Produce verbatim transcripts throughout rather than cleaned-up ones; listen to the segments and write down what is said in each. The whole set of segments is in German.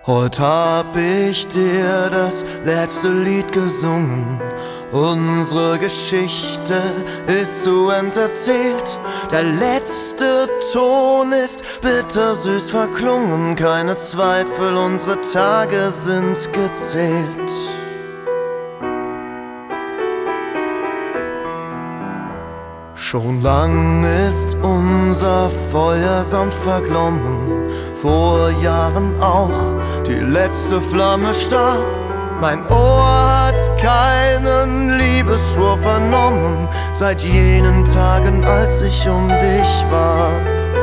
Heute hab ich dir das letzte Lied gesungen. Unsere Geschichte ist zu Ende erzählt. Der letzte Ton ist bittersüß verklungen. Keine Zweifel, unsere Tage sind gezählt. Schon lang ist unser Feuer sanft verglommen, vor Jahren auch die letzte Flamme starb. Mein Ohr hat keinen Liebesschwur vernommen, seit jenen Tagen, als ich um dich warb.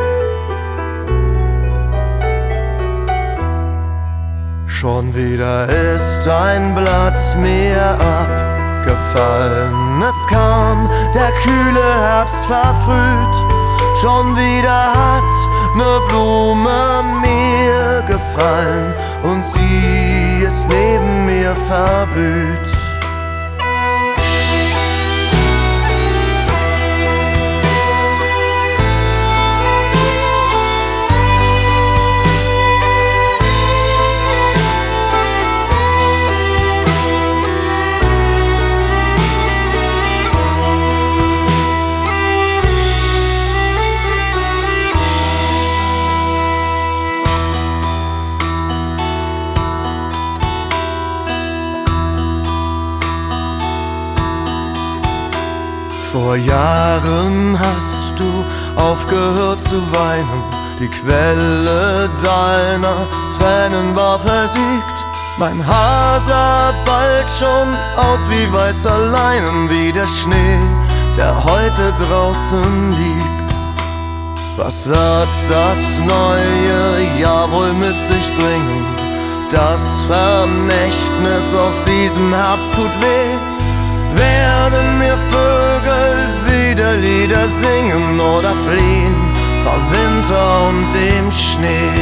Schon wieder ist ein Blatt mir abgefallen. Es kam der kühle Herbst verfrüht. Schon wieder hat ne Blume mir gefallen und sie ist neben mir verblüht. Vor Jahren hast du aufgehört zu weinen, die Quelle deiner Tränen war versiegt. Mein Haar sah bald schon aus wie weißer Leinen, wie der Schnee, der heute draußen liegt. Was wird das neue Jahr wohl mit sich bringen? Das Vermächtnis aus diesem Herbst tut weh. Werden mir Vögel wieder Lieder singen oder fliehen vor Winter und dem Schnee?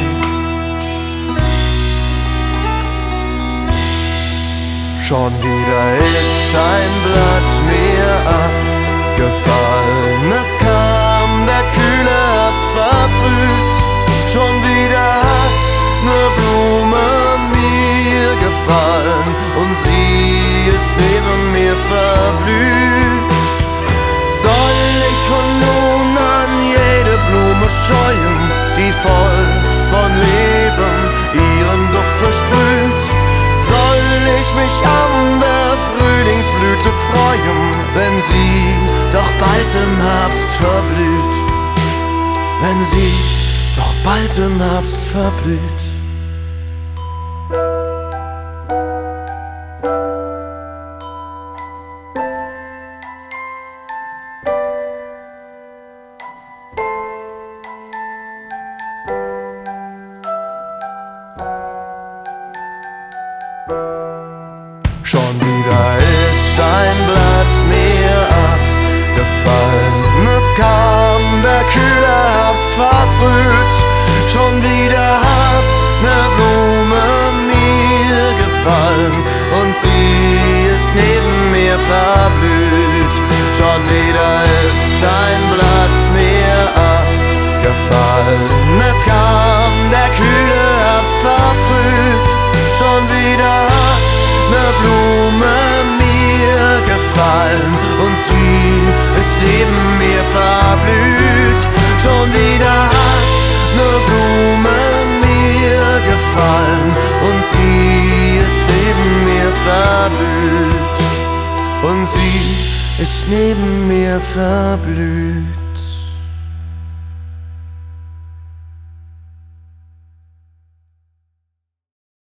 Schon wieder ist ein Blatt mir abgefallen. Es kam der kühle Herbst verfrüht. Schon wieder hat ne Blume mir gefallen und sie ist neben mir verblüht. Soll ich von nun an jede Blume scheuen, die voll von Leben ihren Duft versprüht? Soll ich mich an der Frühlingsblüte freuen, wenn sie doch bald im Herbst verblüht? Wenn sie doch bald im Herbst verblüht. Schon wieder ist ein Blatt mir abgefallen. Es kam der kühle Herbst verfrüht. Schon wieder hat ne Blume mir gefallen und sie ist neben mir verblüht. Schon wieder ist ein Blatt mir abgefallen. Es kam der kühle Herbst verfrüht. Schon wieder hat ne Blume mir gefallen und sie ist neben mir verblüht. Schon wieder hat ne Blume mir gefallen und sie ist neben mir verblüht. Und sie ist neben mir verblüht.